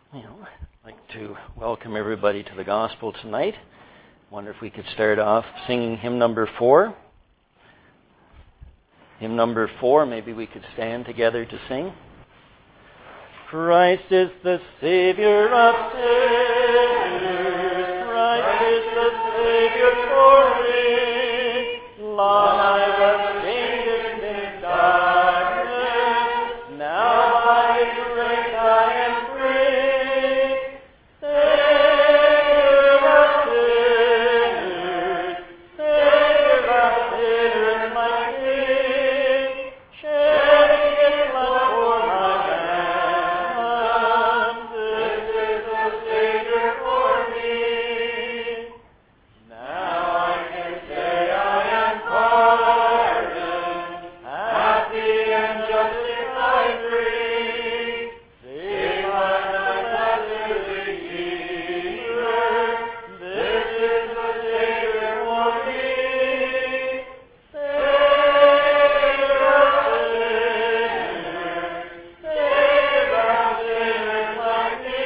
I'd like to welcome everybody to the gospel tonight. Wonder if we could start off singing hymn number 4. Hymn number 4, maybe we could stand together to sing. Christ is the Savior of sinners. Christ is the Savior for me. Long I was chained in darkness. Now by His grace I am free. Savior of sinners. Savior of sinners, my King. Shedding His blood for my ransom. This is the Savior for me. Now I can say I am pardoned, happy and justified free. Saved by the blessed Redeemer. This is the Savior for me. Savior of sinners. Savior of sinners like me.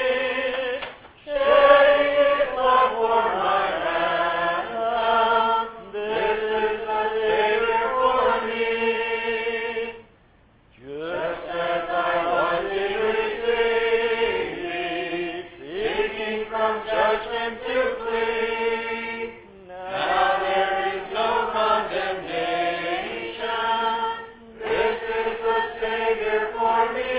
Shedding His blood for my ransom. This is the Savior for me. Just as I was deceived, seeking from judgment to flee, now there is no condemnation. This is the Savior for me.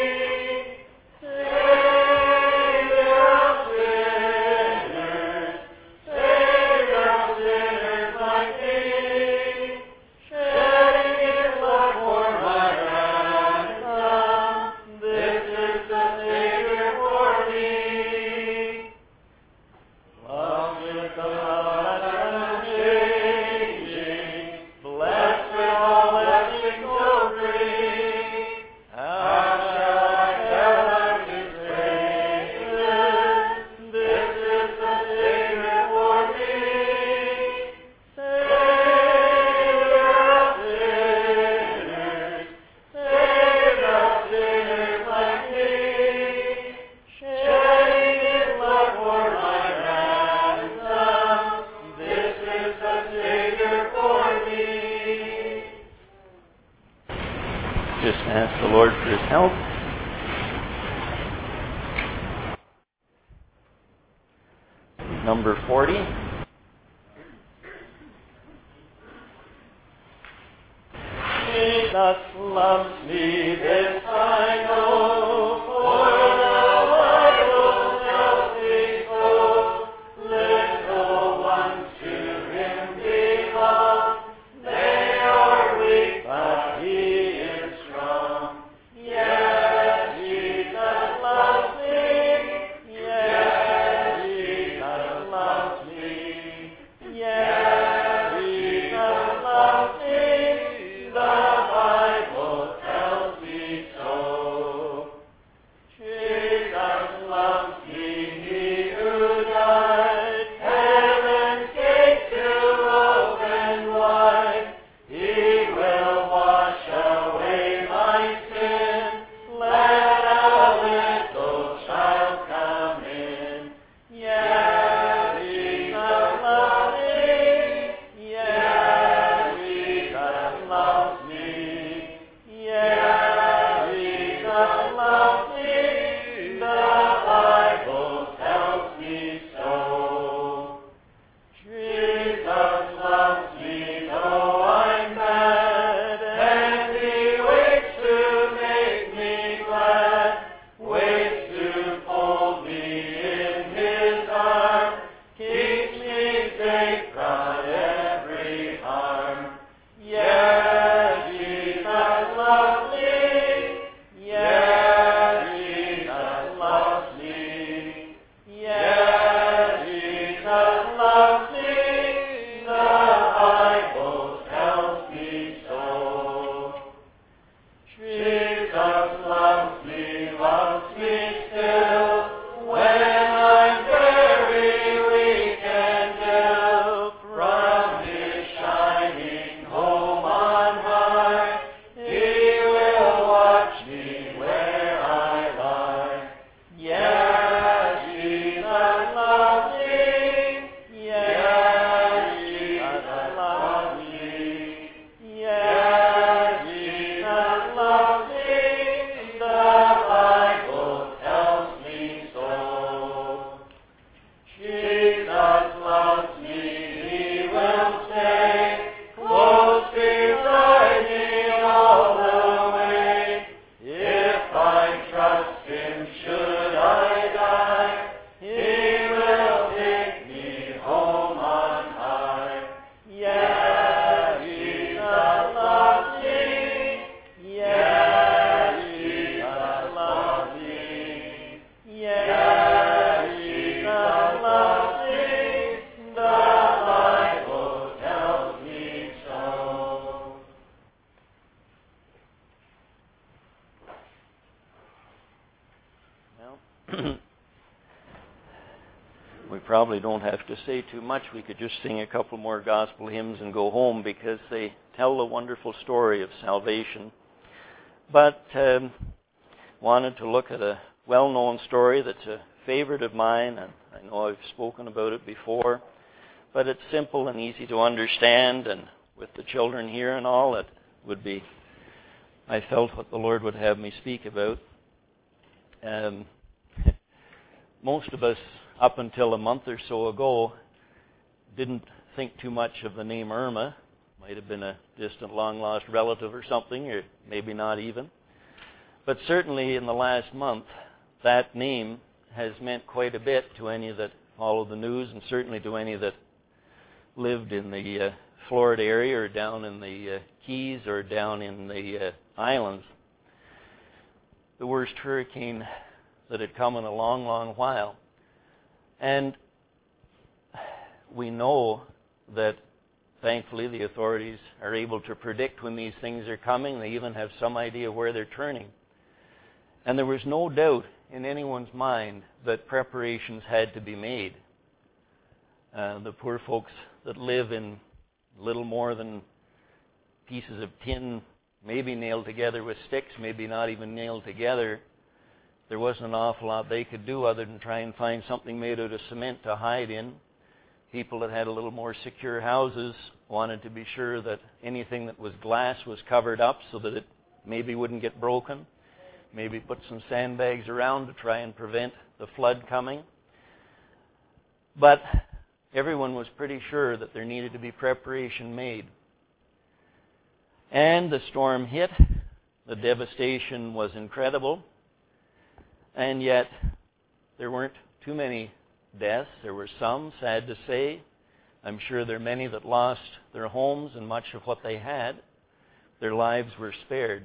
Savior of sinners. Savior of sinners like me. Shedding His blood for my ransom. This is the Savior for me. Loved with the love unchanging, blessed with all blessings so free. How shall I tell of His praises? This is the Savior for me. Savior of sinners. Savior of sinners like me. Shedding His blood for my ransom. This is the Savior for me. Just ask the Lord for His help. Number 40. Jesus loves me, this I know, for the Bible tells me so. Little ones to Him belong. They are weak, but He is strong. Yes, Jesus loves me. Yes, Jesus loves me. Yes, Jesus loves me. The Bible tells me loves me, the Bible tells me so. Jesus loves me, He will stay close beside me all the way. If I trust Him, should I die, He will take me home on high. Yes, Jesus loves me. Yes, Jesus loves me. Yes, Jesus loves me. The Bible tells me so. Well, we probably don't have to say too much. We could just sing a couple more gospel hymns and go home, because they tell the wonderful story of salvation. But wanted to look at a well-known story that's a favorite of mine, and I know I've spoken about it before, but it's simple and easy to understand, and with the children here and all, it would be, I felt, what the Lord would have me speak about. Most of us, up until a month or so ago, didn't think too much of the name Irma. Might have been a distant, long-lost relative or something, or maybe not even. But certainly in the last month, that name has meant quite a bit to any that follow the news, and certainly to any that lived in the Florida area, or down in the Keys, or down in the islands. The worst hurricane that had come in a long, long while. And we know that, thankfully, the authorities are able to predict when these things are coming. They even have some idea where they're turning. And there was no doubt in anyone's mind that preparations had to be made. The poor folks that live in little more than pieces of tin, maybe nailed together with sticks, maybe not even nailed together, there wasn't an awful lot they could do other than try and find something made out of cement to hide in. People that had a little more secure houses wanted to be sure that anything that was glass was covered up so that it maybe wouldn't get broken. Maybe put some sandbags around to try and prevent the flood coming. But everyone was pretty sure that there needed to be preparation made. And the storm hit. The devastation was incredible. And yet, there weren't too many deaths. There were some, sad to say. I'm sure there are many that lost their homes and much of what they had. Their lives were spared.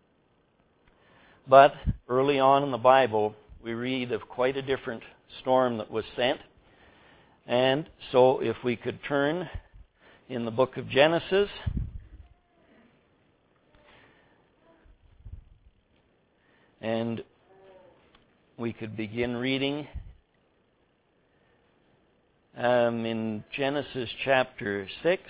But early on in the Bible, we read of quite a different storm that was sent. And so if we could turn in the book of Genesis, and we could begin reading in Genesis chapter 6.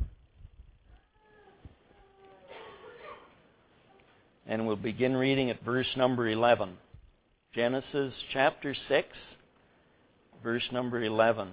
And we'll begin reading at verse number 11. Genesis chapter 6, verse number 11.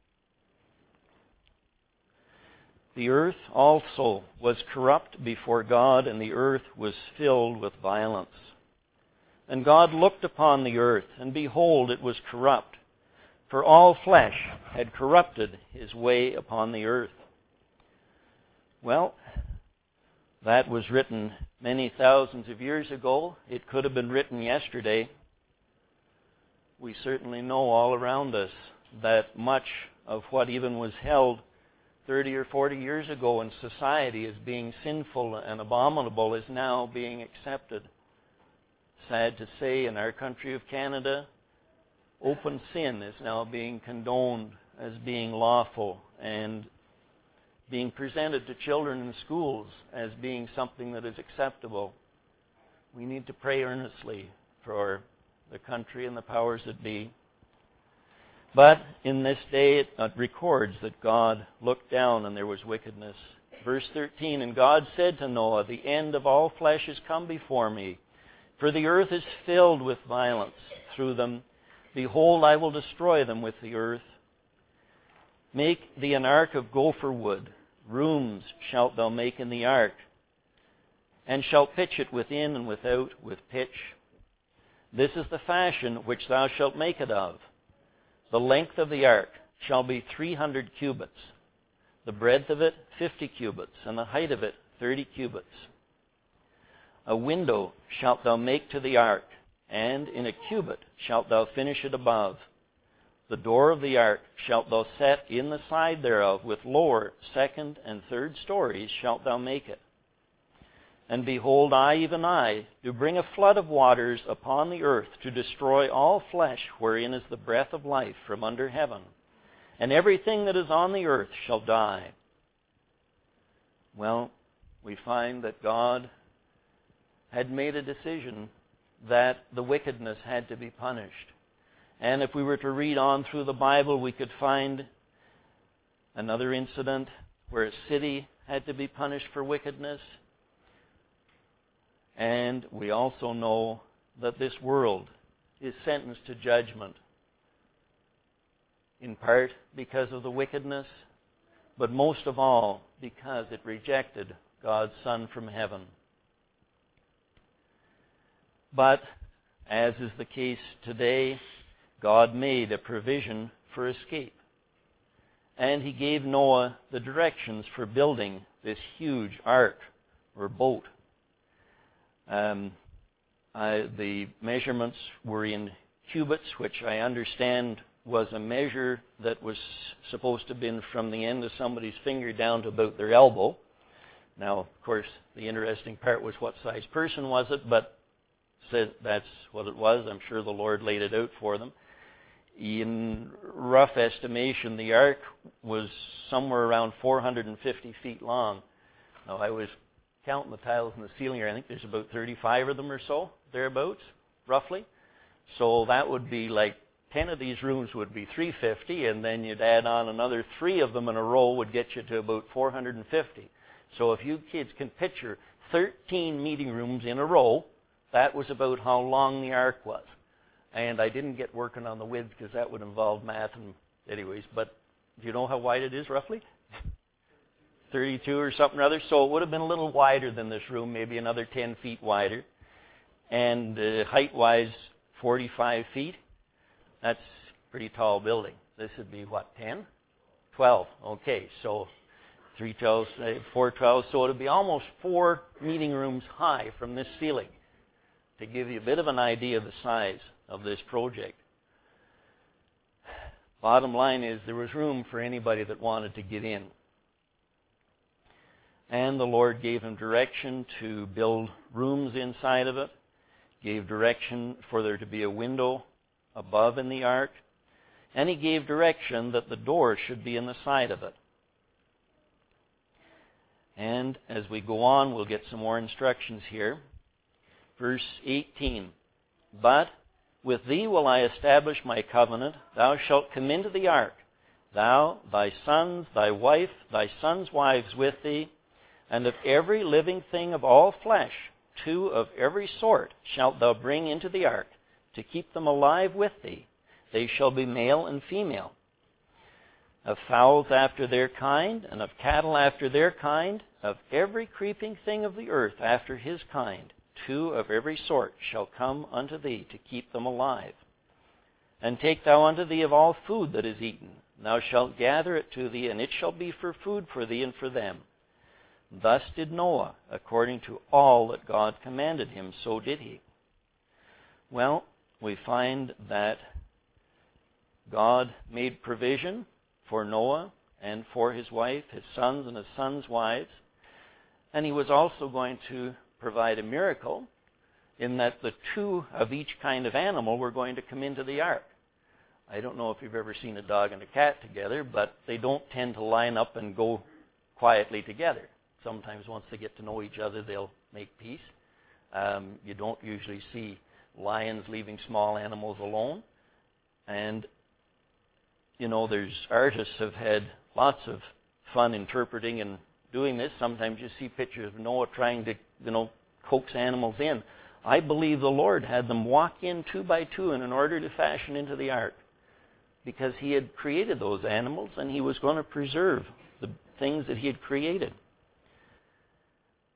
The earth also was corrupt before God, and the earth was filled with violence. And God looked upon the earth, and behold, it was corrupt, for all flesh had corrupted his way upon the earth. Well, that was written many thousands of years ago. It could have been written yesterday. We certainly know all around us that much of what even was held 30 or 40 years ago in society as being sinful and abominable is now being accepted. Sad to say, in our country of Canada, open sin is now being condoned as being lawful and being presented to children in schools as being something that is acceptable. We need to pray earnestly for the country and the powers that be. But in this day it records that God looked down and there was wickedness. Verse 13, and God said to Noah, the end of all flesh is come before me, for the earth is filled with violence through them. Behold, I will destroy them with the earth. Make thee an ark of gopher wood. Rooms shalt thou make in the ark. and shalt pitch it within and without with pitch. This is the fashion which thou shalt make it of. The length of the ark shall be 300 cubits, the breadth of it 50 cubits, and the height of it 30 cubits. A window shalt thou make to the ark, and in a cubit shalt thou finish it above. The door of the ark shalt thou set in the side thereof, with lower, second, and third stories shalt thou make it. And behold, I, even I, do bring a flood of waters upon the earth to destroy all flesh wherein is the breath of life from under heaven. And everything that is on the earth shall die. Well, we find that God had made a decision that the wickedness had to be punished. And if we were to read on through the Bible, we could find another incident where a city had to be punished for wickedness. And we also know that this world is sentenced to judgment, in part because of the wickedness, but most of all because it rejected God's Son from heaven. But, as is the case today, God made a provision for escape. And He gave Noah the directions for building this huge ark or boat. The measurements were in cubits, which I understand was a measure that was supposed to have been from the end of somebody's finger down to about their elbow. Now, of course, the interesting part was what size person was it, but said that's what it was. I'm sure the Lord laid it out for them. In rough estimation, the ark was somewhere around 450 feet long. Now, I was counting the tiles in the ceiling here. I think there's about 35 of them or so, thereabouts, roughly. So that would be like 10 of these rooms would be 350, and then you'd add on another 3 of them in a row would get you to about 450. So if you kids can picture 13 meeting rooms in a row, that was about how long the ark was. And I didn't get working on the width because that would involve math and anyways, but do you know how wide it is roughly? 32 or something or other. So it would have been a little wider than this room, maybe another 10 feet wider. And height-wise, 45 feet. That's a pretty tall building. This would be, what, 10? 12. Okay, so 3 12s, 4 12s. So it would be almost 4 meeting rooms high from this ceiling, to give you a bit of an idea of the size of this project. Bottom line is there was room for anybody that wanted to get in. And the Lord gave him direction to build rooms inside of it, gave direction for there to be a window above in the ark, and He gave direction that the door should be in the side of it. And as we go on, we'll get some more instructions here. Verse 18, But with thee will I establish my covenant. Thou shalt come into the ark, thou, thy sons, thy wife, thy sons' wives with thee, and of every living thing of all flesh, 2 of every sort shalt thou bring into the ark, to keep them alive with thee. They shall be male and female. Of fowls after their kind, and of cattle after their kind, of every creeping thing of the earth after his kind, 2 of every sort shall come unto thee, to keep them alive. And take thou unto thee of all food that is eaten. Thou shalt gather it to thee, and it shall be for food for thee and for them. Thus did Noah, according to all that God commanded him, so did he. Well, we find that God made provision for Noah and for his wife, his sons and his sons' wives. And He was also going to provide a miracle in that the 2 of each kind of animal were going to come into the ark. I don't know if you've ever seen a dog and a cat together, but they don't tend to line up and go quietly together. Sometimes once they get to know each other, they'll make peace. You don't usually see lions leaving small animals alone. And, you know, there's artists have had lots of fun interpreting and doing this. Sometimes you see pictures of Noah trying to, coax animals in. I believe the Lord had them walk in 2 by 2 in order to fashion into the ark, because He had created those animals and He was going to preserve the things that He had created.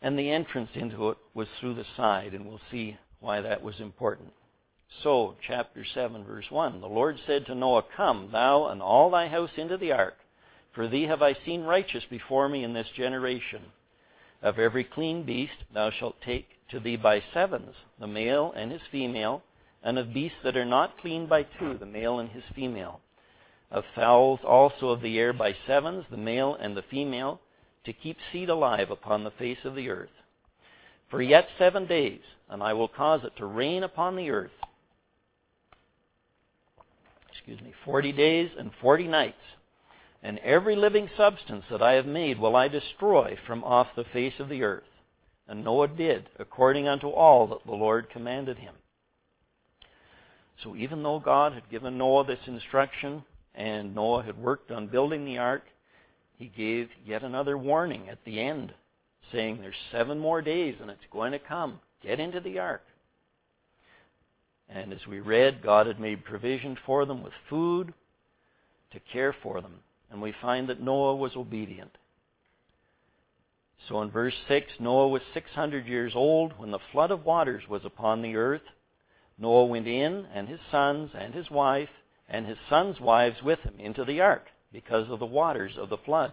And the entrance into it was through the side, and we'll see why that was important. So, chapter 7, verse 1, the Lord said to Noah, Come, thou and all thy house into the ark, for thee have I seen righteous before me in this generation. Of every clean beast thou shalt take to thee by sevens, the male and his female, and of beasts that are not clean by two, the male and his female. Of fowls also of the air by sevens, the male and the female, to keep seed alive upon the face of the earth. For yet 7 days, and I will cause it to rain upon the earth. 40 days and 40 nights. And every living substance that I have made will I destroy from off the face of the earth. And Noah did, according unto all that the Lord commanded him. So even though God had given Noah this instruction, and Noah had worked on building the ark, he gave yet another warning at the end, saying there's 7 more days and it's going to come. Get into the ark. And as we read, God had made provision for them with food to care for them. And we find that Noah was obedient. So in verse 6, Noah was 600 years old when the flood of waters was upon the earth. Noah went in, and his sons, and his wife, and his sons' wives with him into the ark, because of the waters of the flood.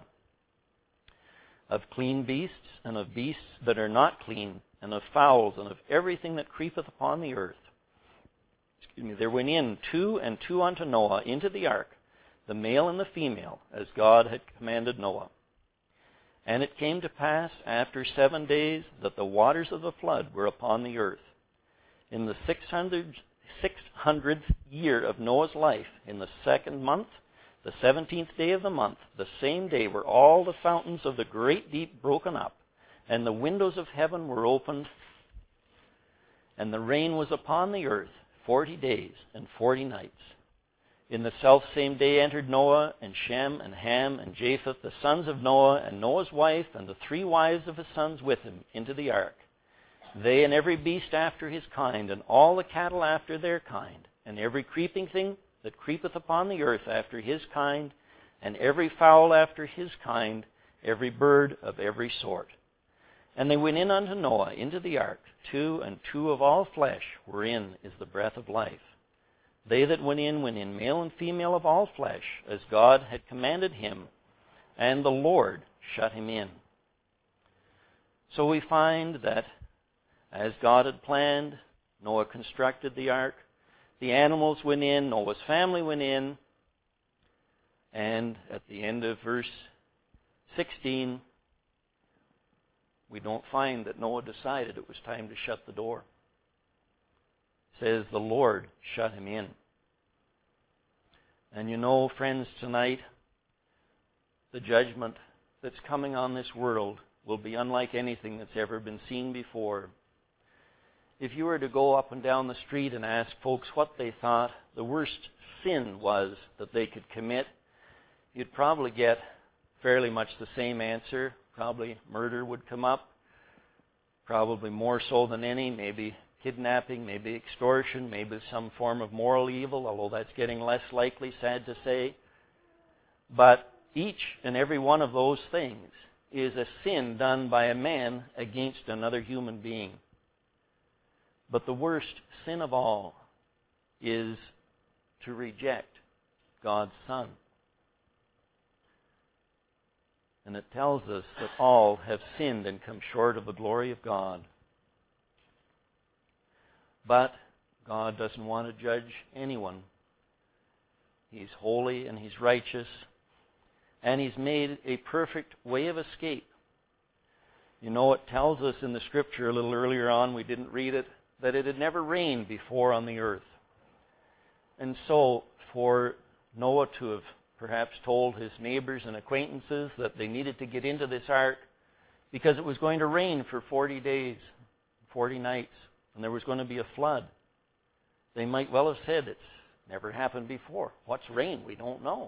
Of clean beasts, and of beasts that are not clean, and of fowls, and of everything that creepeth upon the earth. There went in 2 and 2 unto Noah into the ark, the male and the female, as God had commanded Noah. And it came to pass after 7 days that the waters of the flood were upon the earth. In the 600th year of Noah's life, in the 2nd month, the 17th day of the month, the same day were all the fountains of the great deep broken up, and the windows of heaven were opened, and the rain was upon the earth 40 days and 40 nights. In the selfsame day entered Noah, and Shem, and Ham, and Japheth, the sons of Noah, and Noah's wife, and the 3 wives of his sons with him, into the ark. They and every beast after his kind, and all the cattle after their kind, and every creeping thing that creepeth upon the earth after his kind, and every fowl after his kind, every bird of every sort. And they went in unto Noah into the ark, 2 and 2 of all flesh, wherein is the breath of life. They that went in, male and female of all flesh, as God had commanded him, and the Lord shut him in. So we find that as God had planned, Noah constructed the ark. The animals went in, Noah's family went in, and at the end of verse 16, we don't find that Noah decided it was time to shut the door. It says the Lord shut him in. And you know, friends, tonight, the judgment that's coming on this world will be unlike anything that's ever been seen before. If you were to go up and down the street and ask folks what they thought the worst sin was that they could commit, you'd probably get fairly much the same answer. Probably murder would come up, probably more so than any, maybe kidnapping, maybe extortion, maybe some form of moral evil, although that's getting less likely, sad to say. But each and every one of those things is a sin done by a man against another human being. But the worst sin of all is to reject God's Son. And it tells us that all have sinned and come short of the glory of God. But God doesn't want to judge anyone. He's holy and He's righteous. And He's made a perfect way of escape. You know, it tells us in the Scripture a little earlier on, we didn't read it, that it had never rained before on the earth. And so, for Noah to have perhaps told his neighbors and acquaintances that they needed to get into this ark because it was going to rain for 40 days, 40 nights, and there was going to be a flood. They might well have said, it's never happened before. What's rain? We don't know.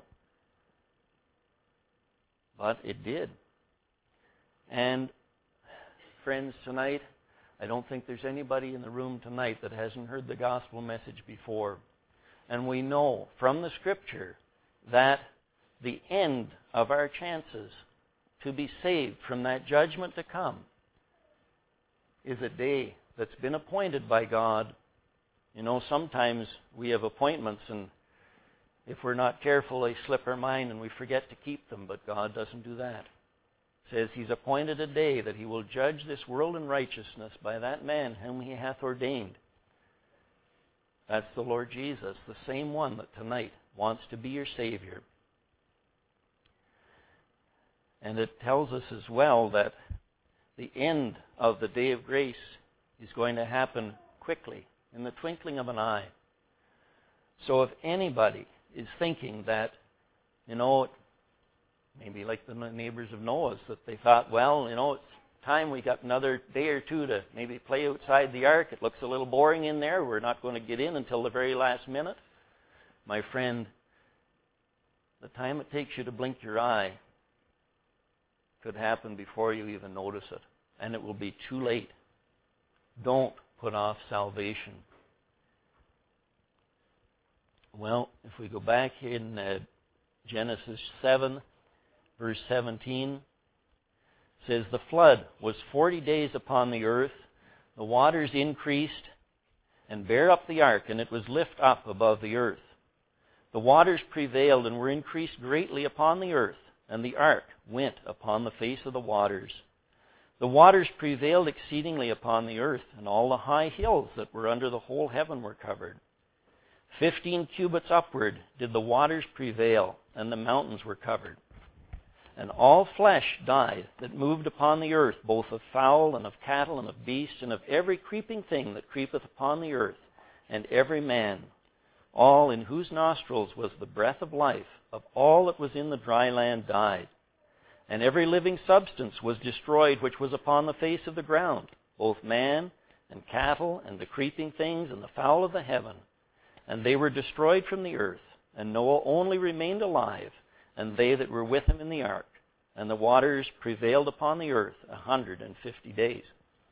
But it did. And friends, tonight, I don't think there's anybody in the room tonight that hasn't heard the gospel message before. And we know from the Scripture that the end of our chances to be saved from that judgment to come is a day that's been appointed by God. You know, sometimes we have appointments, and if we're not careful, they slip our mind and we forget to keep them, but God doesn't do that. It says He's appointed a day that He will judge this world in righteousness by that man whom He hath ordained. That's the Lord Jesus, the same one that tonight wants to be your Savior. And it tells us as well that the end of the day of grace is going to happen quickly, in the twinkling of an eye. So if anybody is thinking that, you know, maybe like the neighbors of Noah's, that they thought, well, you know, it's time, we got another day or two to maybe play outside the ark. It looks a little boring in there. We're not going to get in until the very last minute. My friend, the time it takes you to blink your eye could happen before you even notice it. And it will be too late. Don't put off salvation. Well, if we go back in Genesis 7, verse 17, it says, the flood was 40 days upon the earth. The waters increased and bare up the ark, and it was lift up above the earth. The waters prevailed and were increased greatly upon the earth, and the ark went upon the face of the waters. The waters prevailed exceedingly upon the earth, and all the high hills that were under the whole heaven were covered. 15 cubits upward did the waters prevail, and the mountains were covered. And all flesh died that moved upon the earth, both of fowl and of cattle and of beasts, and of every creeping thing that creepeth upon the earth, and every man, all in whose nostrils was the breath of life, of all that was in the dry land died. And every living substance was destroyed which was upon the face of the ground, both man and cattle and the creeping things and the fowl of the heaven. And they were destroyed from the earth. And Noah only remained alive, and they that were with him in the ark. And the waters prevailed upon the earth 150 days.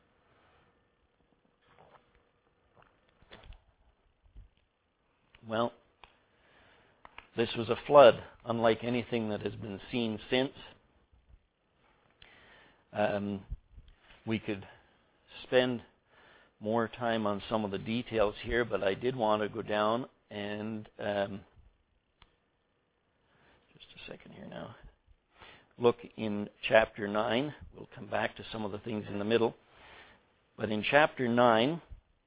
Well, this was a flood unlike anything that has been seen since. We could spend more time on some of the details here, but I did want to go down and just a second here now. Look in chapter 9. We'll come back to some of the things in the middle. But in chapter 9,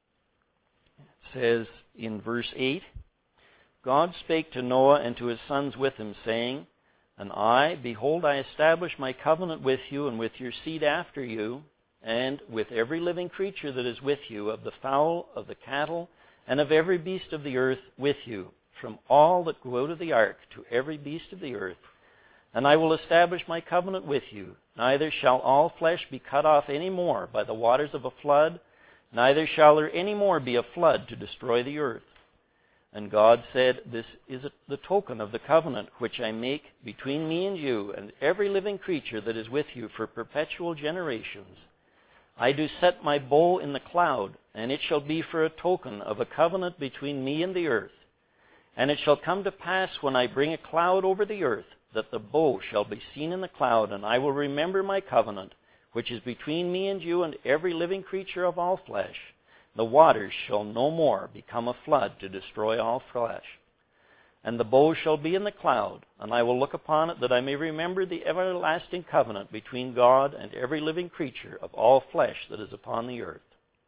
it says in verse 8, God spake to Noah and to his sons with him, saying, And I, behold, I establish my covenant with you and with your seed after you, and with every living creature that is with you, of the fowl, of the cattle, and of every beast of the earth with you, from all that go out of the ark to every beast of the earth. And I will establish my covenant with you. Neither shall all flesh be cut off any more by the waters of a flood, neither shall there any more be a flood to destroy the earth. And God said, This is the token of the covenant which I make between me and you, and every living creature that is with you for perpetual generations. I do set my bow in the cloud, and it shall be for a token of a covenant between me and the earth. And it shall come to pass when I bring a cloud over the earth, that the bow shall be seen in the cloud, and I will remember my covenant, which is between me and you and every living creature of all flesh. The waters shall no more become a flood to destroy all flesh. And the bow shall be in the cloud, and I will look upon it, that I may remember the everlasting covenant between God and every living creature of all flesh that is upon the earth.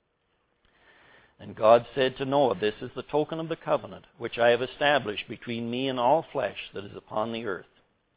And God said to Noah, This is the token of the covenant, which I have established between me and all flesh that is upon the earth.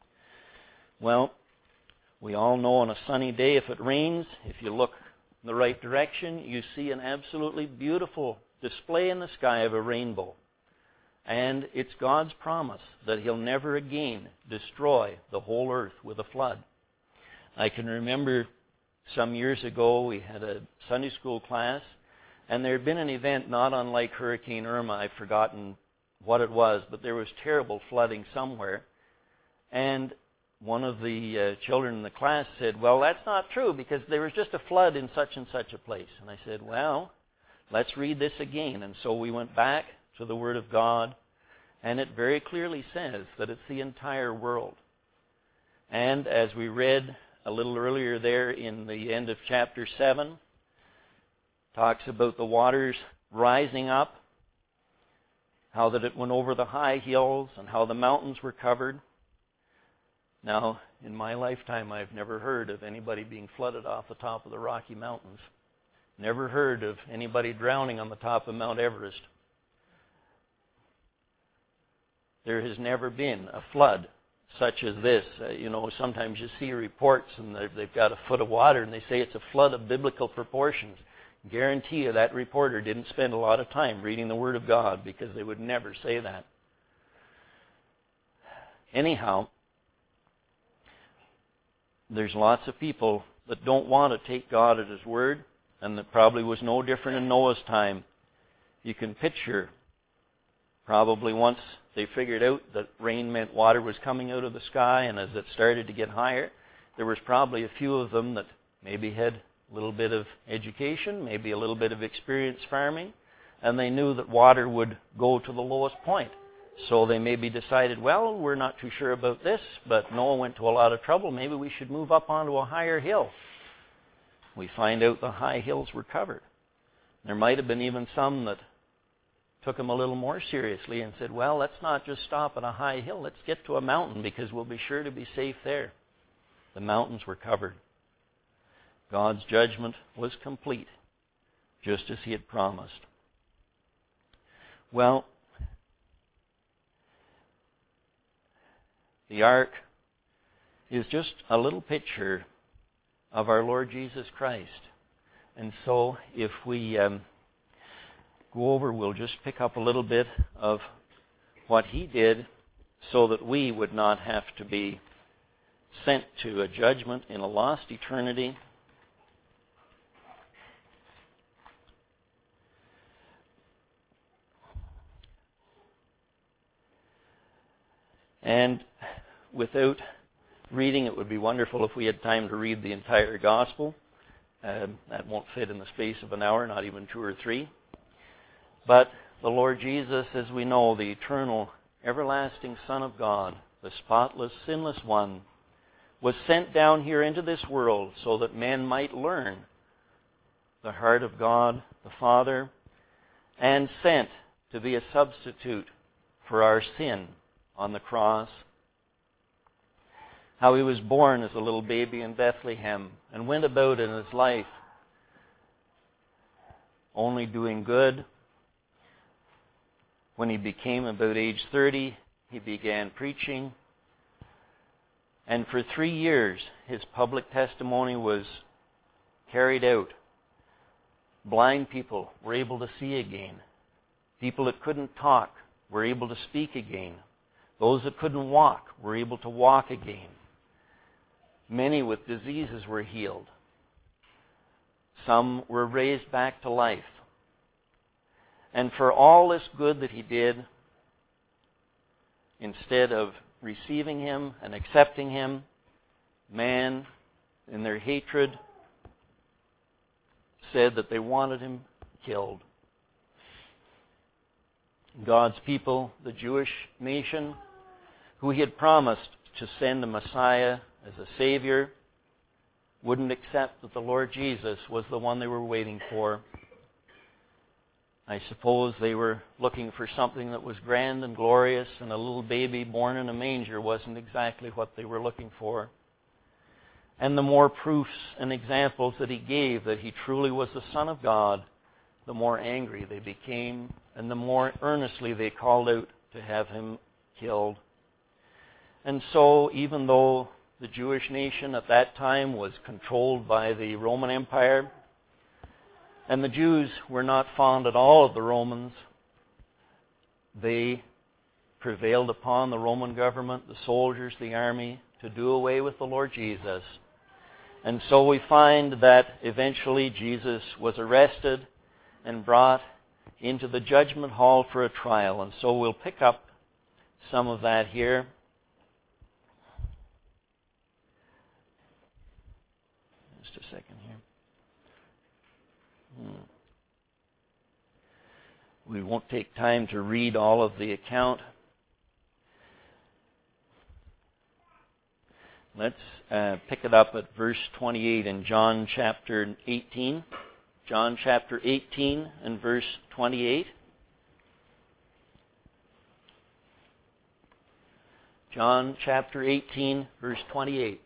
Well, we all know on a sunny day, if it rains, if you look in the right direction, you see an absolutely beautiful display in the sky of a rainbow. And it's God's promise that He'll never again destroy the whole earth with a flood. I can remember some years ago we had a Sunday school class, and there had been an event not unlike Hurricane Irma. I've forgotten what it was, but there was terrible flooding somewhere. And one of the children in the class said, Well, that's not true, because there was just a flood in such and such a place. And I said, well, let's read this again. And so we went back to the Word of God, and it very clearly says that it's the entire world. And as we read a little earlier there in the end of chapter 7, talks about the waters rising up, how that it went over the high hills and how the mountains were covered. Now, in my lifetime, I've never heard of anybody being flooded off the top of the Rocky Mountains. Never heard of anybody drowning on the top of Mount Everest. There has never been a flood such as this. Sometimes you see reports and they've got a foot of water and they say it's a flood of biblical proportions. Guarantee you that reporter didn't spend a lot of time reading the Word of God, because they would never say that. Anyhow, there's lots of people that don't want to take God at His Word, and that probably was no different in Noah's time. You can picture, probably once they figured out that rain meant water was coming out of the sky, and as it started to get higher, there was probably a few of them that maybe had a little bit of education, maybe a little bit of experience farming, and they knew that water would go to the lowest point. So they maybe decided, well, we're not too sure about this, but Noah went to a lot of trouble. Maybe we should move up onto a higher hill. We find out the high hills were covered. There might have been even some that took him a little more seriously and said, well, let's not just stop at a high hill. Let's get to a mountain, because we'll be sure to be safe there. The mountains were covered. God's judgment was complete, just as He had promised. Well, the ark is just a little picture of our Lord Jesus Christ. And so if we go over, we'll just pick up a little bit of what He did so that we would not have to be sent to a judgment in a lost eternity. And without reading, it would be wonderful if we had time to read the entire gospel. That won't fit in the space of an hour, not even 2 or 3. But the Lord Jesus, as we know, the eternal, everlasting Son of God, the spotless, sinless one, was sent down here into this world so that men might learn the heart of God the Father, and sent to be a substitute for our sin on the cross. How He was born as a little baby in Bethlehem and went about in His life only doing good. When He became about age 30, He began preaching. And for 3 years, His public testimony was carried out. Blind people were able to see again. People that couldn't talk were able to speak again. Those that couldn't walk were able to walk again. Many with diseases were healed. Some were raised back to life. And for all this good that He did, instead of receiving Him and accepting Him, man, in their hatred, said that they wanted Him killed. God's people, the Jewish nation, who He had promised to send a Messiah as a Savior, wouldn't accept that the Lord Jesus was the one they were waiting for. I suppose they were looking for something that was grand and glorious, and a little baby born in a manger wasn't exactly what they were looking for. And the more proofs and examples that He gave that He truly was the Son of God, the more angry they became, and the more earnestly they called out to have Him killed. And so, even though the Jewish nation at that time was controlled by the Roman Empire, and the Jews were not fond at all of the Romans, they prevailed upon the Roman government, the soldiers, the army, to do away with the Lord Jesus. And so we find that eventually Jesus was arrested and brought into the judgment hall for a trial. And so we'll pick up some of that here. Just a second here. We won't take time to read all of the account. Let's pick it up at verse 28 in John chapter 18. John chapter 18 and verse 28. John chapter 18, verse 28.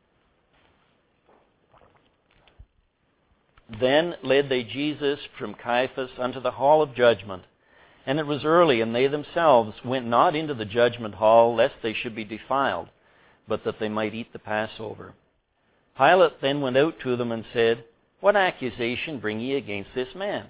Then led they Jesus from Caiaphas unto the hall of judgment. And it was early, and they themselves went not into the judgment hall, lest they should be defiled, but that they might eat the Passover. Pilate then went out to them and said, What accusation bring ye against this man?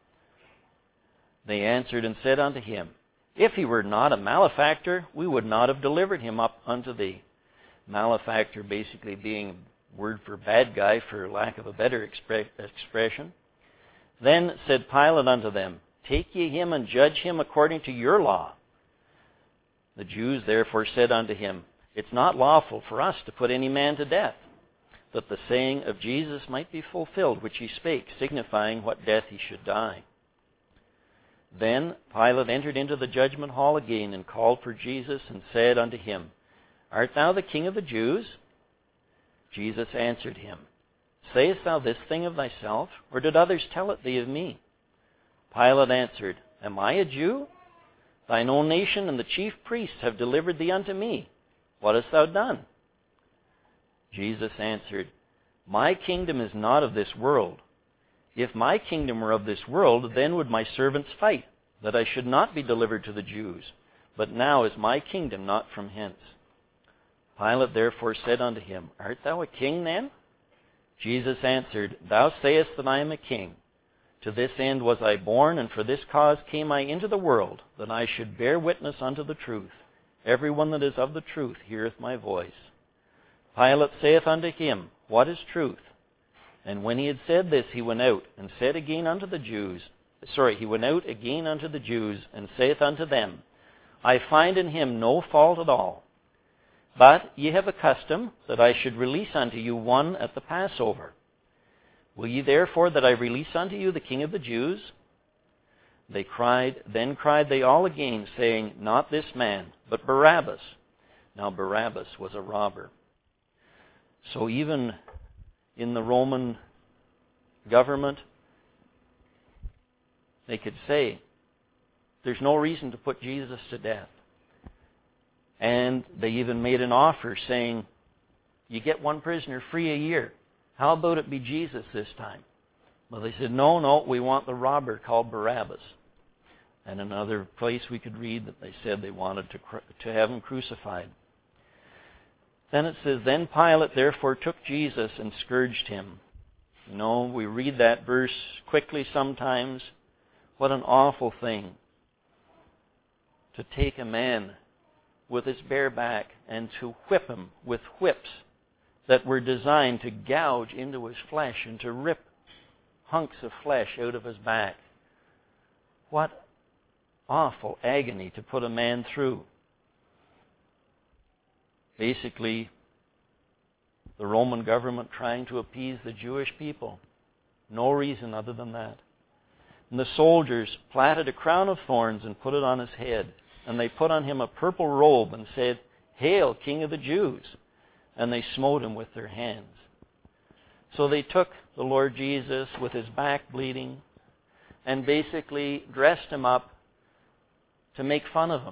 They answered and said unto him, If he were not a malefactor, we would not have delivered him up unto thee. Malefactor basically being a word for bad guy, for lack of a better expression. Then said Pilate unto them, Take ye him and judge him according to your law. The Jews therefore said unto him, It's not lawful for us to put any man to death, that the saying of Jesus might be fulfilled, which he spake, signifying what death he should die. Then Pilate entered into the judgment hall again, and called for Jesus, and said unto him, Art thou the King of the Jews? Jesus answered him, Sayest thou this thing of thyself, or did others tell it thee of me? Pilate answered, Am I a Jew? Thine own nation and the chief priests have delivered thee unto me. What hast thou done? Jesus answered, My kingdom is not of this world. If my kingdom were of this world, then would my servants fight, that I should not be delivered to the Jews. But now is my kingdom not from hence. Pilate therefore said unto him, Art thou a king then? Jesus answered, Thou sayest that I am a king. To this end was I born, and for this cause came I into the world, that I should bear witness unto the truth. Every one that is of the truth heareth my voice. Pilate saith unto him, What is truth? And when he had said this, he went out, and said again unto the Jews, he went out again unto the Jews, and saith unto them, I find in him no fault at all. But ye have a custom that I should release unto you one at the Passover. Will ye therefore that I release unto you the King of the Jews? Then cried they all again, saying, Not this man, but Barabbas. Now Barabbas was a robber. So even in the Roman government, they could say, there's no reason to put Jesus to death. And they even made an offer saying, you get one prisoner free a year. How about it be Jesus this time? Well, they said, no, we want the robber called Barabbas. And another place we could read that they said they wanted to have him crucified. Then it says, Then Pilate therefore took Jesus and scourged him. You know, we read that verse quickly sometimes. What an awful thing to take a man with his bare back and to whip him with whips that were designed to gouge into his flesh and to rip hunks of flesh out of his back. What awful agony to put a man through. Basically, the Roman government trying to appease the Jewish people. No reason other than that. And the soldiers plaited a crown of thorns and put it on his head. And they put on him a purple robe and said, Hail, King of the Jews! And they smote him with their hands. So they took the Lord Jesus with his back bleeding and basically dressed him up to make fun of him.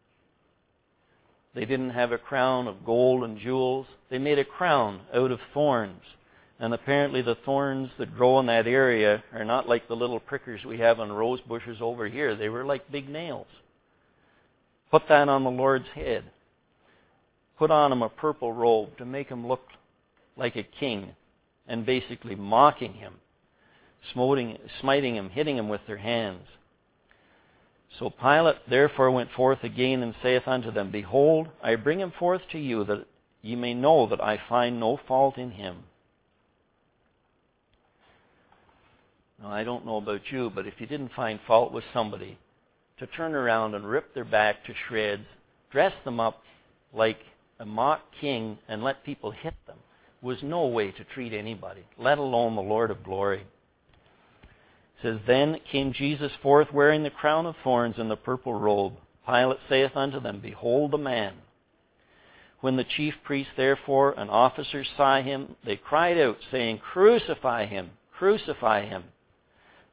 They didn't have a crown of gold and jewels. They made a crown out of thorns. And apparently the thorns that grow in that area are not like the little prickers we have on rose bushes over here. They were like big nails. Put that on the Lord's head. Put on him a purple robe to make him look like a king, and basically mocking him, smiting him, hitting him with their hands. So Pilate therefore went forth again and saith unto them, Behold, I bring him forth to you, that ye may know that I find no fault in him. Now, I don't know about you, but if you didn't find fault with somebody, to turn around and rip their back to shreds, dress them up like a mock king, and let people hit them, was no way to treat anybody, let alone the Lord of glory. It says, Then came Jesus forth wearing the crown of thorns and the purple robe. Pilate saith unto them, Behold the man. When the chief priests therefore and officers saw him, they cried out, saying, Crucify him, crucify him.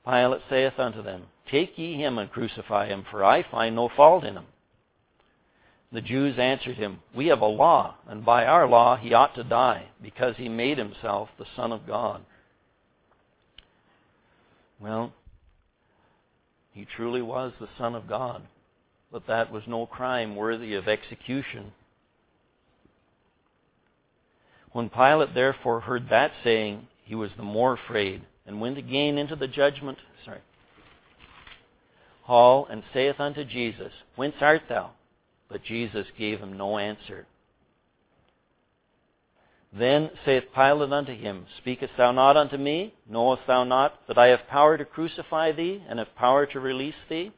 Pilate saith unto them, Take ye him and crucify him, for I find no fault in him. The Jews answered him, We have a law, and by our law he ought to die, because he made himself the Son of God. Well, he truly was the Son of God, but that was no crime worthy of execution. When Pilate therefore heard that saying, he was the more afraid, and went again into the judgment hall, and saith unto Jesus, Whence art thou? But Jesus gave him no answer. Then saith Pilate unto him, Speakest thou not unto me? Knowest thou not that I have power to crucify thee, and have power to release thee?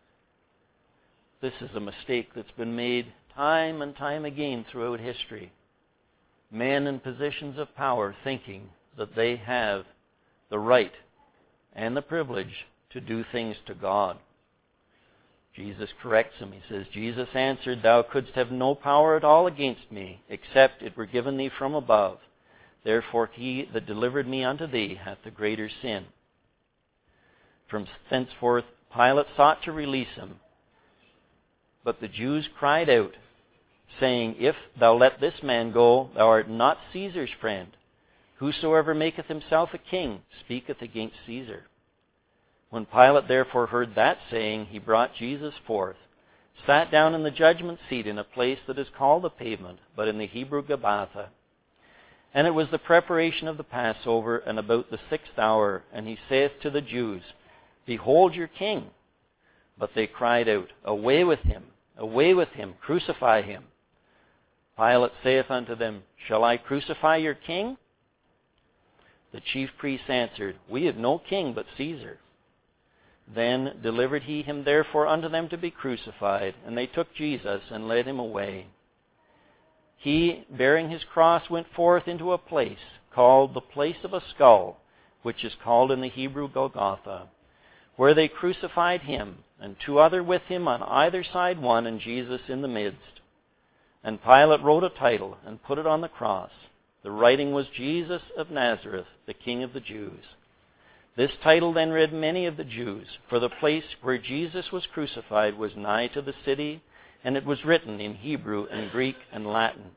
This is a mistake that's been made time and time again throughout history. Men in positions of power thinking that they have the right and the privilege to do things to God. Jesus corrects him. He says, Jesus answered, Thou couldst have no power at all against me, except it were given thee from above. Therefore he that delivered me unto thee hath the greater sin. From thenceforth Pilate sought to release him. But the Jews cried out, saying, If thou let this man go, thou art not Caesar's friend. Whosoever maketh himself a king speaketh against Caesar. When Pilate therefore heard that saying, he brought Jesus forth, sat down in the judgment seat in a place that is called the Pavement, but in the Hebrew Gabbatha. And it was the preparation of the Passover, and about the 6th hour, and he saith to the Jews, Behold your king. But they cried out, Away with him, crucify him. Pilate saith unto them, Shall I crucify your king? The chief priests answered, We have no king but Caesar. Then delivered he him therefore unto them to be crucified, and they took Jesus and led him away. He, bearing his cross, went forth into a place called the place of a skull, which is called in the Hebrew Golgotha, where they crucified him, and two other with him on either side one, and Jesus in the midst. And Pilate wrote a title, and put it on the cross. The writing was Jesus of Nazareth, the King of the Jews. This title then read many of the Jews, for the place where Jesus was crucified was nigh to the city, and it was written in Hebrew and Greek and Latin.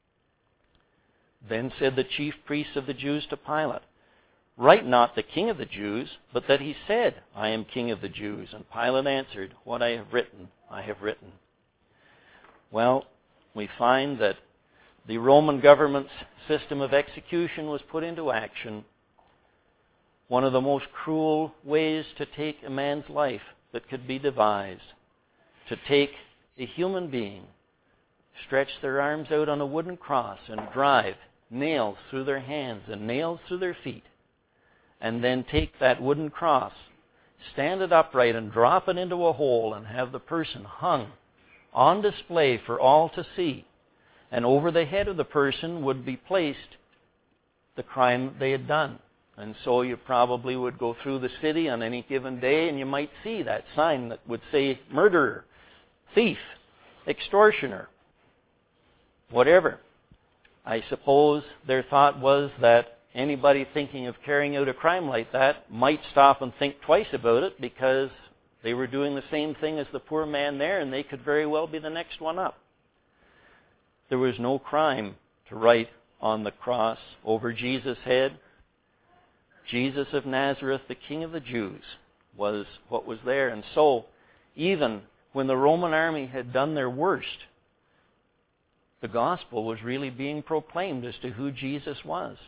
Then said the chief priests of the Jews to Pilate, Write not the King of the Jews, but that he said, I am King of the Jews. And Pilate answered, What I have written, I have written. Well, we find that the Roman government's system of execution was put into action. One of the most cruel ways to take a man's life that could be devised. To take a human being, stretch their arms out on a wooden cross and drive nails through their hands and nails through their feet. And then take that wooden cross, stand it upright and drop it into a hole and have the person hung on display for all to see. And over the head of the person would be placed the crime they had done. And so you probably would go through the city on any given day and you might see that sign that would say murderer, thief, extortioner, whatever. I suppose their thought was that anybody thinking of carrying out a crime like that might stop and think twice about it, because they were doing the same thing as the poor man there, and they could very well be the next one up. There was no crime to write on the cross over Jesus' head. Jesus of Nazareth, the King of the Jews, was what was there. And so, even when the Roman army had done their worst, the gospel was really being proclaimed as to who Jesus was.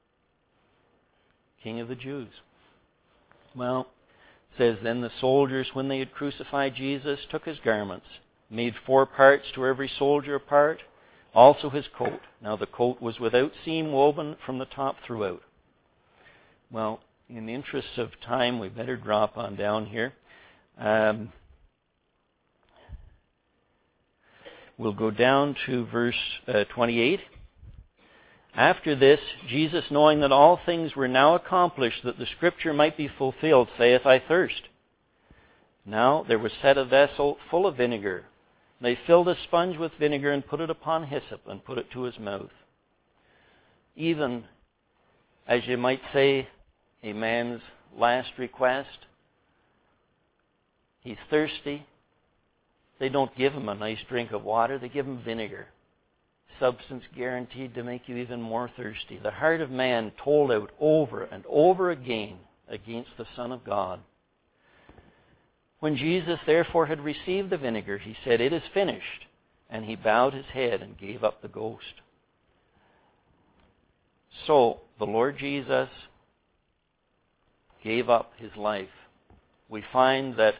King of the Jews. Well, it says, Then the soldiers, when they had crucified Jesus, took his garments, made 4 parts, to every soldier a part, also his coat. Now the coat was without seam, woven from the top throughout. Well, in the interest of time, we better drop on down here. We'll go down to verse 28. After this, Jesus, knowing that all things were now accomplished, that the Scripture might be fulfilled, saith, I thirst. Now there was set a vessel full of vinegar. They filled a sponge with vinegar and put it upon hyssop and put it to his mouth. Even, as you might say, a man's last request. He's thirsty. They don't give him a nice drink of water. They give him vinegar. Substance guaranteed to make you even more thirsty. The heart of man told out over and over again against the Son of God. When Jesus therefore had received the vinegar, he said, "It is finished." And he bowed his head and gave up the ghost. So, the Lord Jesus gave up his life. We find that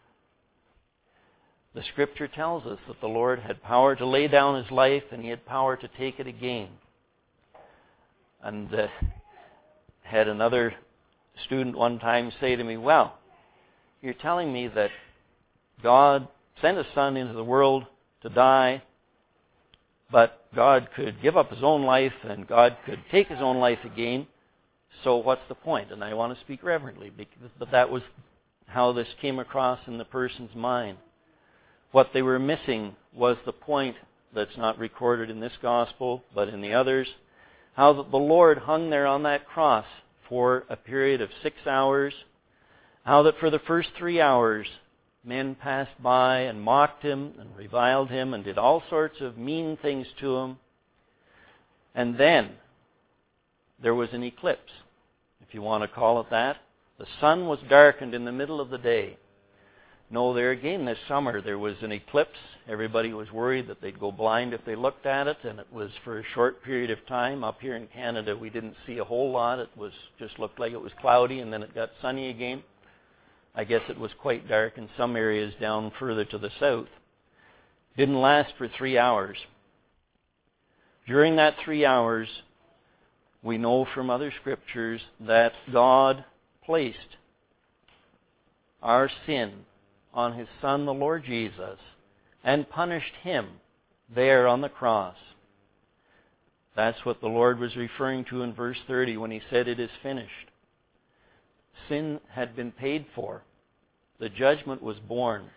the Scripture tells us that the Lord had power to lay down his life and he had power to take it again. And had another student one time say to me, "Well, you're telling me that God sent his Son into the world to die, but God could give up his own life and God could take his own life again. So what's the point?" And I want to speak reverently, because that was how this came across in the person's mind. What they were missing was the point that's not recorded in this gospel, but in the others. How that the Lord hung there on that cross for a period of 6 hours. How that for the first 3 hours, men passed by and mocked him and reviled him and did all sorts of mean things to him. And then there was an eclipse, if you want to call it that. The sun was darkened in the middle of the day. No, there again this summer there was an eclipse. Everybody was worried that they'd go blind if they looked at it, and it was for a short period of time. Up here in Canada we didn't see a whole lot. It was just looked like it was cloudy, and then it got sunny again. I guess it was quite dark in some areas down further to the south. Didn't last for 3 hours. During that 3 hours, we know from other scriptures that God placed our sin on his Son, the Lord Jesus, and punished him there on the cross. That's what the Lord was referring to in verse 30 when he said, "It is finished." Sin had been paid for. The judgment was borne.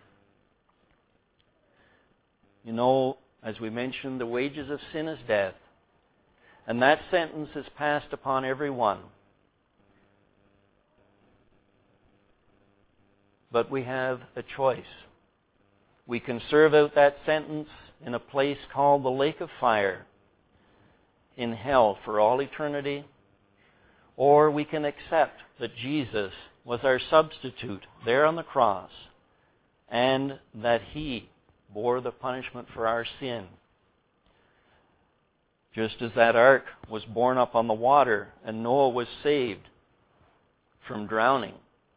You know, as we mentioned, the wages of sin is death. And that sentence is passed upon everyone. But we have a choice. We can serve out that sentence in a place called the lake of fire in hell for all eternity, or we can accept that Jesus was our substitute there on the cross and that he bore the punishment for our sin. Just as that ark was borne up on the water and Noah was saved from drowning.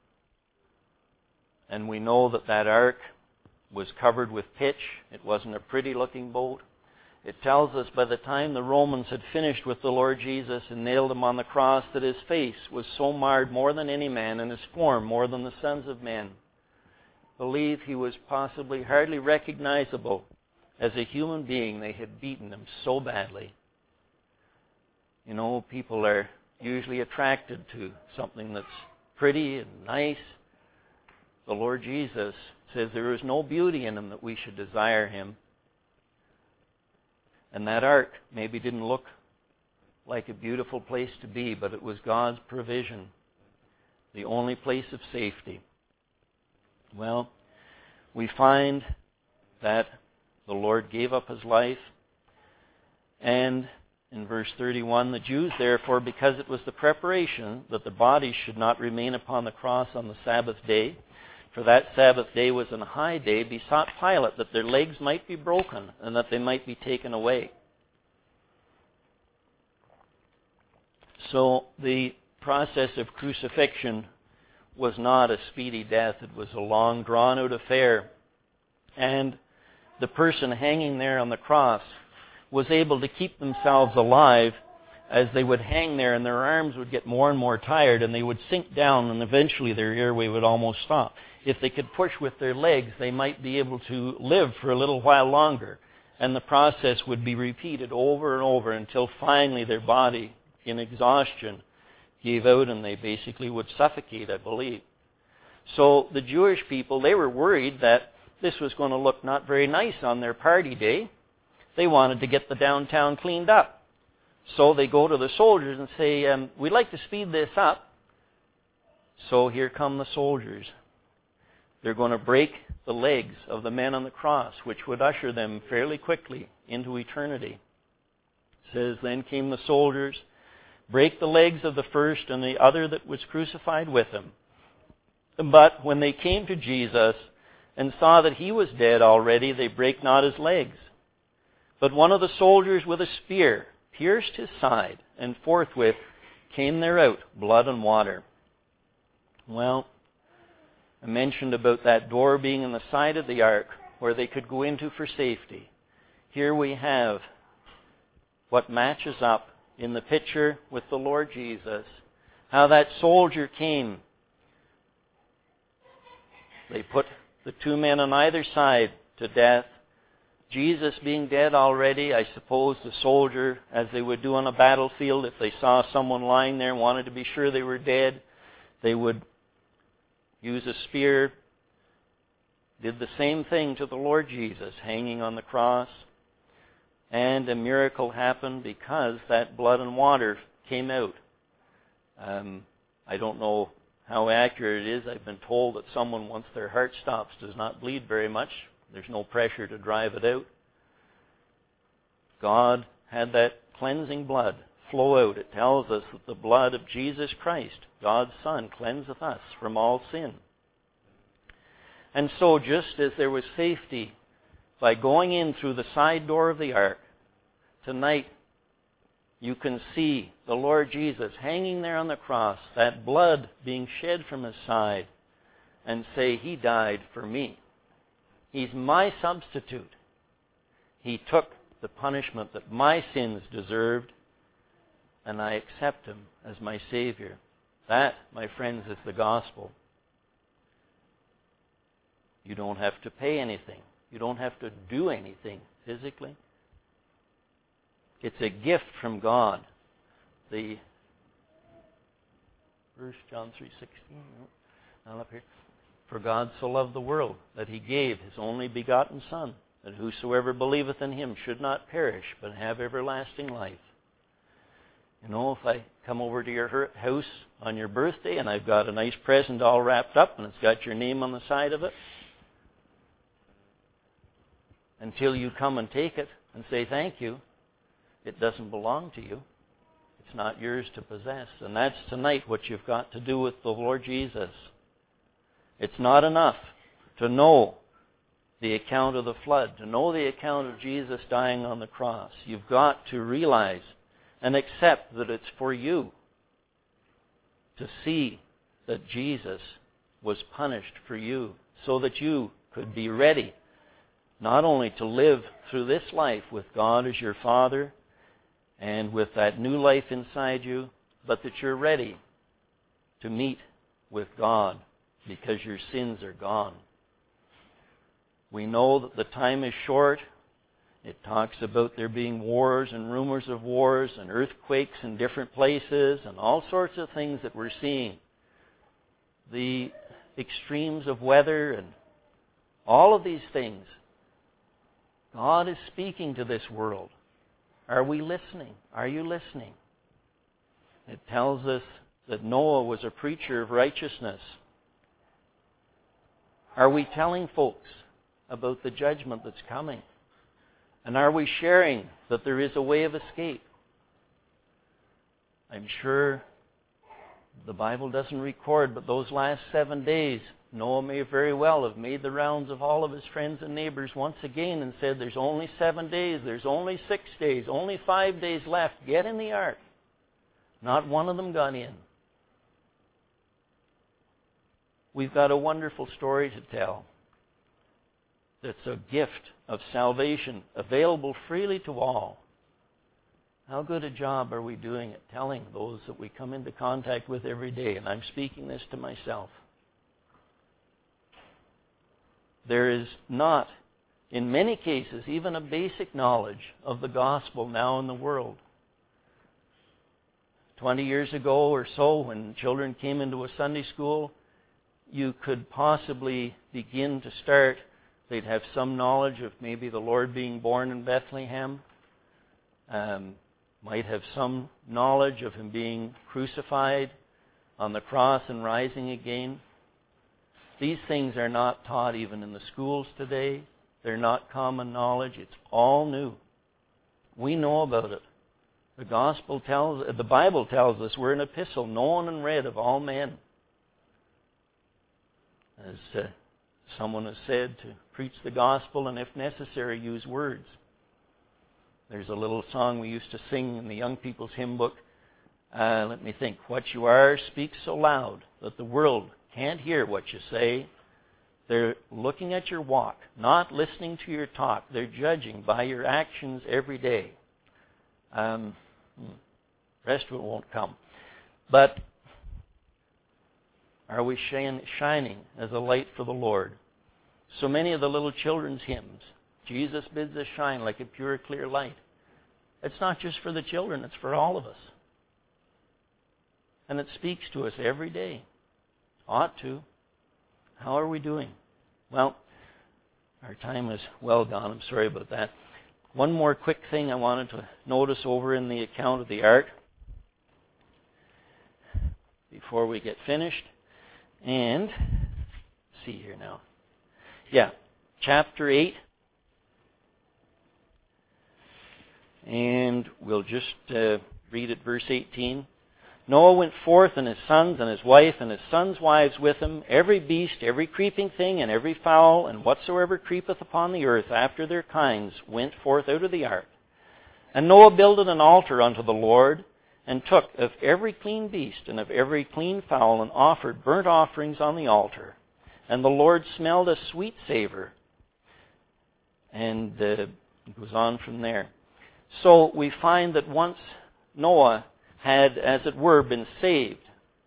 And we know that that ark was covered with pitch. It wasn't a pretty-looking boat. It tells us by the time the Romans had finished with the Lord Jesus and nailed him on the cross that his face was so marred more than any man and his form more than the sons of men. Believe he was possibly hardly recognizable as a human being. They had beaten him so badly. You know, people are usually attracted to something that's pretty and nice. The Lord Jesus says there is no beauty in him that we should desire him. And that ark maybe didn't look like a beautiful place to be, but it was God's provision, the only place of safety. Well, we find that the Lord gave up his life, and in verse 31, the Jews, therefore, because it was the preparation that the bodies should not remain upon the cross on the Sabbath day, for that Sabbath day was an high day, besought Pilate that their legs might be broken and that they might be taken away. So the process of crucifixion was not a speedy death. It was a long, drawn-out affair. And the person hanging there on the cross was able to keep themselves alive as they would hang there, and their arms would get more and more tired, and they would sink down, and eventually their airway would almost stop. If they could push with their legs, they might be able to live for a little while longer. And the process would be repeated over and over until finally their body, in exhaustion, gave out and they basically would suffocate, I believe. So the Jewish people, they were worried that this was going to look not very nice on their party day. They wanted to get the downtown cleaned up. So they go to the soldiers and say, we'd like to speed this up So here come the soldiers. They're going to break the legs of the men on the cross, which would usher them fairly quickly into eternity. It says, then came the soldiers, break the legs of the first and the other that was crucified with him. But when they came to Jesus and saw that he was dead already, they brake not his legs. But one of the soldiers with a spear pierced his side, and forthwith came there out blood and water. Well, I mentioned about that door being in the side of the ark where they could go into for safety. Here we have what matches up in the picture with the Lord Jesus. How that soldier came. They put the two men on either side to death. Jesus being dead already, I suppose the soldier, as they would do on a battlefield, if they saw someone lying there and wanted to be sure they were dead, they would use a spear. Did the same thing to the Lord Jesus hanging on the cross. And a miracle happened because that blood and water came out. I don't know how accurate it is. I've been told that someone, once their heart stops, does not bleed very much. There's no pressure to drive it out. God had that cleansing blood flow out. It tells us that the blood of Jesus Christ, God's Son, cleanseth us from all sin. And so just as there was safety by going in through the side door of the ark, tonight you can see the Lord Jesus hanging there on the cross, that blood being shed from his side, and say, he died for me. He's my substitute. He took the punishment that my sins deserved, and I accept him as my Savior. That, my friends, is the gospel. You don't have to pay anything. You don't have to do anything physically. It's a gift from God. The verse, John 3:16, not up here. For God so loved the world that he gave his only begotten Son, that whosoever believeth in him should not perish, but have everlasting life. You know, if I come over to your house on your birthday and I've got a nice present all wrapped up and it's got your name on the side of it, until you come and take it and say thank you, it doesn't belong to you. It's not yours to possess. And that's tonight what you've got to do with the Lord Jesus. It's not enough to know the account of the flood, to know the account of Jesus dying on the cross. You've got to realize and accept that it's for you to see that Jesus was punished for you so that you could be ready not only to live through this life with God as your Father and with that new life inside you, but that you're ready to meet with God because your sins are gone. We know that the time is short. It talks about there being wars and rumors of wars and earthquakes in different places and all sorts of things that we're seeing. The extremes of weather and all of these things. God is speaking to this world. Are we listening? Are you listening? It tells us that Noah was a preacher of righteousness. Are we telling folks about the judgment that's coming? And are we sharing that there is a way of escape? I'm sure the Bible doesn't record, but those last 7 days, Noah may very well have made the rounds of all of his friends and neighbors once again and said, there's only 7 days, there's only 6 days, only 5 days left. Get in the ark. Not one of them got in. We've got a wonderful story to tell. It's a gift of salvation available freely to all. How good a job are we doing at telling those that we come into contact with every day? And I'm speaking this to myself. There is not, in many cases, even a basic knowledge of the gospel now in the world. 20 years ago or so, when children came into a Sunday school, you could possibly begin to start. They'd have some knowledge of maybe the Lord being born in Bethlehem. Might have some knowledge of him being crucified, on the cross and rising again. These things are not taught even in the schools today. They're not common knowledge. It's all new. We know about it. The Bible tells us we're an epistle known and read of all men. As someone has said, to preach the gospel and if necessary use words. There's a little song we used to sing in the young people's hymn book. Let me think. What you are speaks so loud that the world can't hear what you say. They're looking at your walk, not listening to your talk. They're judging by your actions every day. Rest of it won't come. But are we shining as a light for the Lord? So many of the little children's hymns, Jesus bids us shine like a pure, clear light. It's not just for the children, it's for all of us. And it speaks to us every day. Ought to. How are we doing? Well, our time is well gone. I'm sorry about that. One more quick thing I wanted to notice over in the account of the ark before we get finished. And, see here now. Yeah, chapter 8. And we'll just read at verse 18. Noah went forth, and his sons, and his wife, and his sons' wives with him, every beast, every creeping thing, and every fowl, and whatsoever creepeth upon the earth after their kinds, went forth out of the ark. And Noah builded an altar unto the Lord, and took of every clean beast, and of every clean fowl, and offered burnt offerings on the altar. And the Lord smelled a sweet savor. And it goes on from there. So we find that once Noah had, as it were, been saved,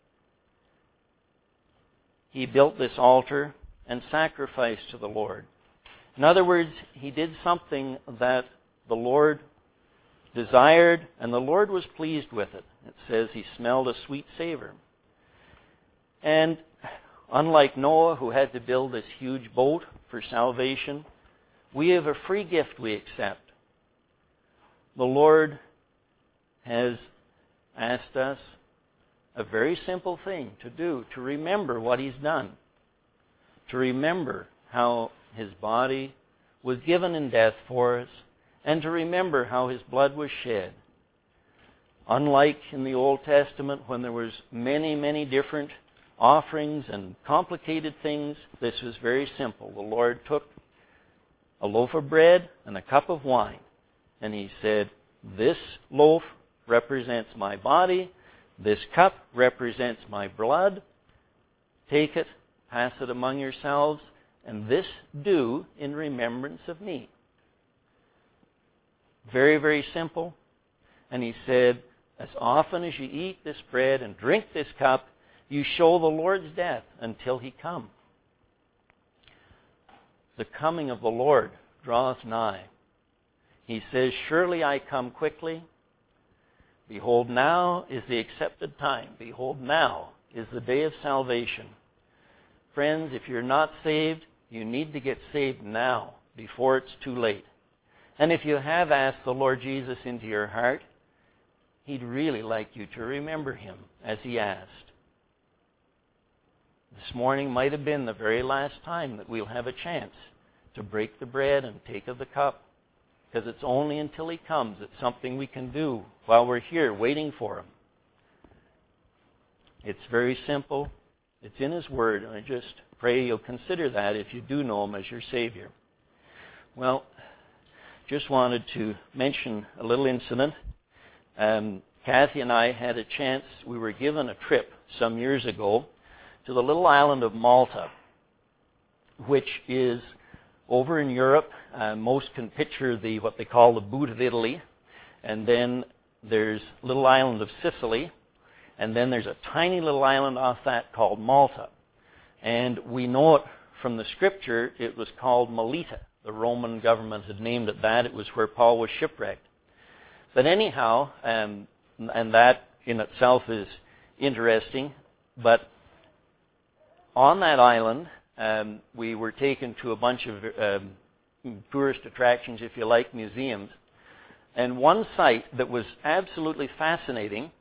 he built this altar and sacrificed to the Lord. In other words, he did something that the Lord desired, and the Lord was pleased with it. It says he smelled a sweet savor. And unlike Noah, who had to build this huge boat for salvation, we have a free gift we accept. The Lord has asked us a very simple thing to do, to remember what he's done. To remember how his body was given in death for us, and to remember how his blood was shed. Unlike in the Old Testament, when there was many, many different offerings and complicated things, this was very simple. The Lord took a loaf of bread and a cup of wine, and he said, this loaf represents my body, this cup represents my blood. Take it, pass it among yourselves, and this do in remembrance of me. Very, very simple. And he said, as often as you eat this bread and drink this cup, you show the Lord's death until he come. The coming of the Lord draweth nigh. He says, surely I come quickly. Behold, now is the accepted time. Behold, now is the day of salvation. Friends, if you're not saved, you need to get saved now, before it's too late. And if you have asked the Lord Jesus into your heart, he'd really like you to remember him as he asked. This morning might have been the very last time that we'll have a chance to break the bread and take of the cup. Because it's only until he comes. It's something we can do while we're here waiting for him. It's very simple. It's in his word. And I just pray you'll consider that if you do know him as your Savior. Well, just wanted to mention a little incident. Kathy and I had a chance. We were given a trip some years ago to the little island of Malta, which is over in Europe. Most can picture what they call the boot of Italy. And then there's little island of Sicily. And then there's a tiny little island off that called Malta. And we know it from the scripture, it was called Melita. The Roman government had named it that. It was where Paul was shipwrecked. But anyhow, and that in itself is interesting, but on that island, we were taken to a bunch of tourist attractions, if you like, museums. And one site that was absolutely fascinating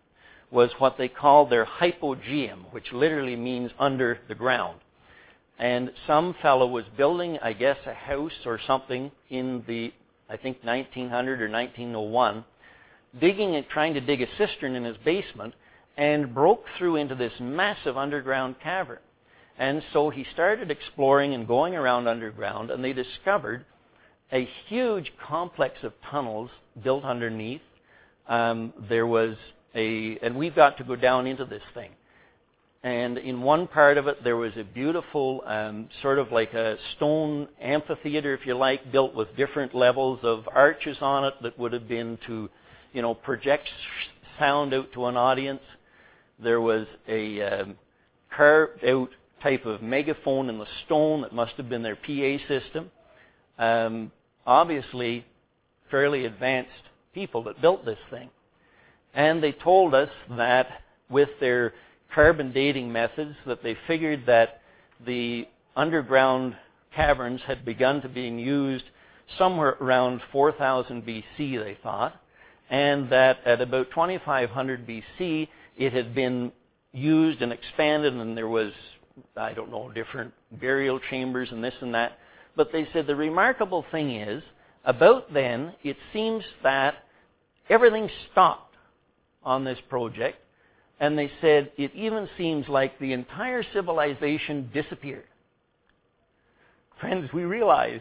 was what they called their hypogeum, which literally means under the ground. And some fellow was building, I guess, a house or something in the, I think, 1900 or 1901, trying to dig a cistern in his basement, and broke through into this massive underground cavern. And so he started exploring and going around underground, and they discovered a huge complex of tunnels built underneath. And we've got to go down into this thing. And in one part of it, there was a beautiful, sort of like a stone amphitheater, if you like, built with different levels of arches on it that would have been to, project sound out to an audience. There was a carved out type of megaphone in the stone that must have been their PA system. Obviously, fairly advanced people that built this thing. And they told us that with their carbon dating methods, that they figured that the underground caverns had begun to being used somewhere around 4000 BC, they thought, and that at about 2500 BC, it had been used and expanded, and there was, I don't know, different burial chambers and this and that. But they said the remarkable thing is, about then, it seems that everything stopped on this project, and they said it even seems like the entire civilization disappeared. Friends, we realized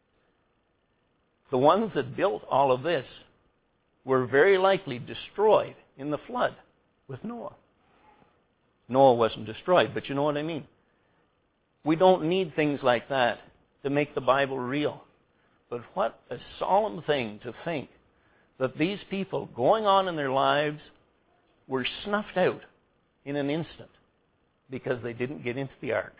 the ones that built all of this were very likely destroyed in the flood with Noah. Noah wasn't destroyed, but you know what I mean. We don't need things like that to make the Bible real. But what a solemn thing to think that these people going on in their lives were snuffed out in an instant because they didn't get into the ark.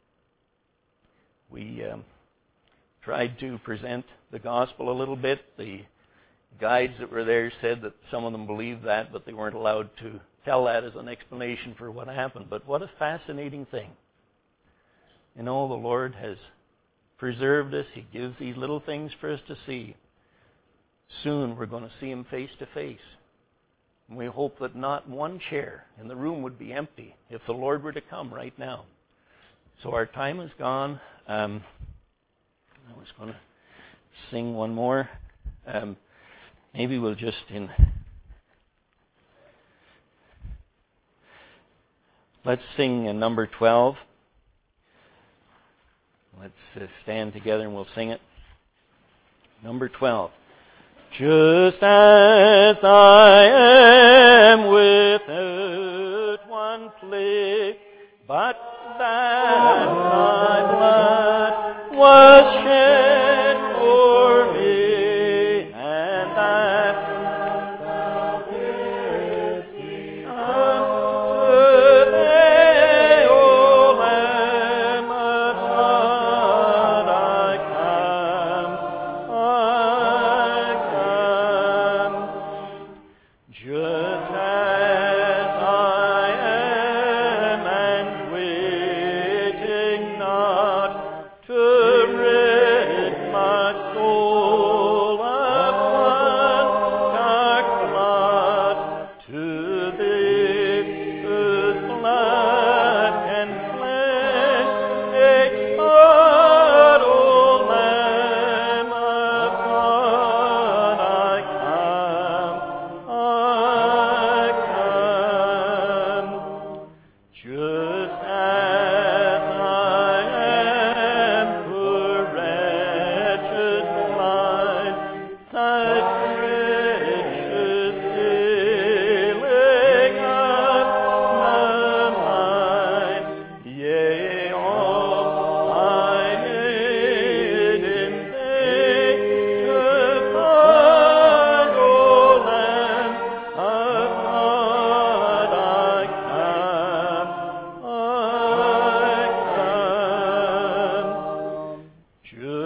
We tried to present the gospel a little bit. The guides that were there said that some of them believed that, but they weren't allowed to tell that as an explanation for what happened. But what a fascinating thing. The Lord has preserved us. He gives these little things for us to see. Soon we're going to see Him face to face. And we hope that not one chair in the room would be empty if the Lord were to come right now. So our time is gone. I was going to sing one more. Maybe we'll just let's sing number 12. Let's stand together and we'll sing it. Number 12. Just as I am without one plea, but that thy blood was shed for me, and that thou didst unto thee, O Lamb of God, I come. Just as I am, and waiting not to rid my soul of one dark blot, to thee whose blood can cleanse each heart, O Lamb of God, I come. Just as I am, poor wretched blind, thy precious healing of my mind, yea, all I need in thee to find, O Lamb of God, I come. Just